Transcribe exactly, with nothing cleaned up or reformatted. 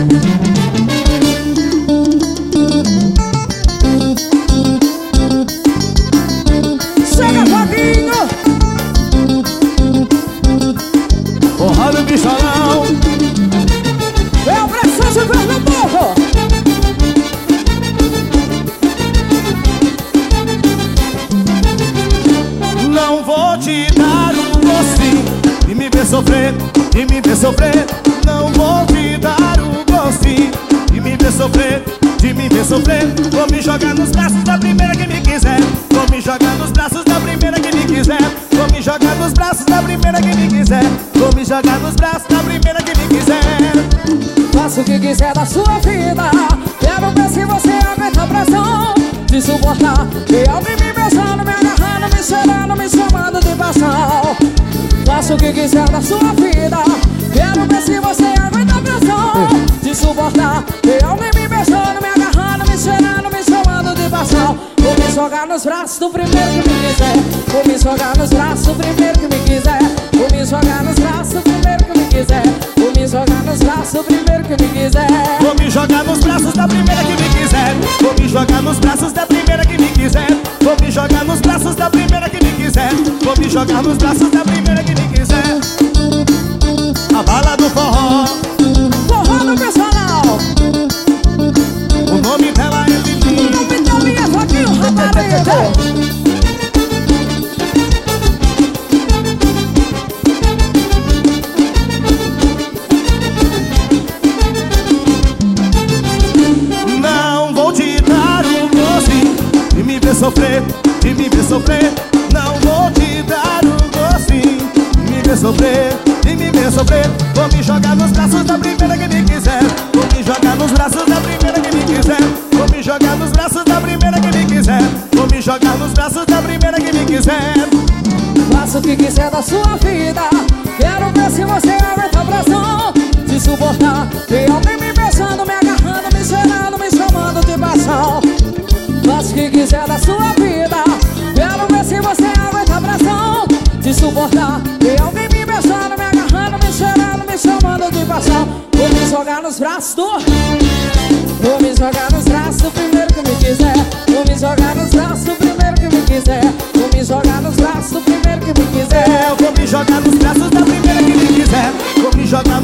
Chega, Fabinho! Porrada do pistolão. É o Braço de Pernambuco! Não vou te dar um gostinho de me ver sofrer, de me ver sofrer. Não vou te dar um gostinho de me ver sofrer, de me ver sofrer. Vou me jogar nos braços da primeira que me quiser. Vou me jogar nos braços da primeira que me quiser. Vou me jogar nos braços da primeira que me quiser. Vou me jogar nos braços da primeira que me quiser. Faça o que quiser da sua vida. Quero ver se você aguenta a pressão de suportar. E alguém me beijando, me agarrando, me cheirando, me chamando de paixão. Faça o que quiser da sua vida. Quero ver se você aguenta a pressão de suportar. E alguém me beijando, me agarrando, me cheirando, me chamando de paixão. Vou me jogar nos braços do primeiro que me quiser. Vou me jogar nos braços do primeiro que me quiser. Vou me jogar nos braços do primeiro que me quiser. Vou me jogar nos braços do primeiro que me quiser. Vou me jogar nos braços da primeira que me quiser. Vou me jogar nos braços da primeira que me quiser. Vou me jogar nos braços da primeira que me quiser. Vou me jogar nos braços da primeira que me quiser. A bala do forró, Forró do personal. o nome dela é Lili. O nome dela é Fabinho, rapariga. Não vou te dar um gostinho de me ver sofrer, de me ver sofrer. Não vou te dar um gostinho de me ver sofrer, de me ver sofrer. Vou me jogar nos braços da primeira que me quiser. Vou me jogar nos braços da primeira que me quiser. Vou me jogar nos braços da primeira que me quiser. Vou me jogar nos braços da primeira que me quiser. Faça o que quiser da sua vida. Quero ver se você aguenta a pressão de suportar. Tem alguém me beijando, me agarrando, me cheirando, me chamando de paixão. Faça o que quiser da sua vida. Quero ver se você aguenta a pressão de suportar. Tem alguém me beijando, me agarrando, me cheirando, me chamando de paixão. Vou me jogar nos braços do... Vou me jogar nos braços do primeiro que me quiser. Vou me jogar nos braços do primeiro que me quiser. Vou me jogar nos braços do primeiro que me quiser. Eu vou me jogar nos braços da primeira que me quiser. Vou me jogar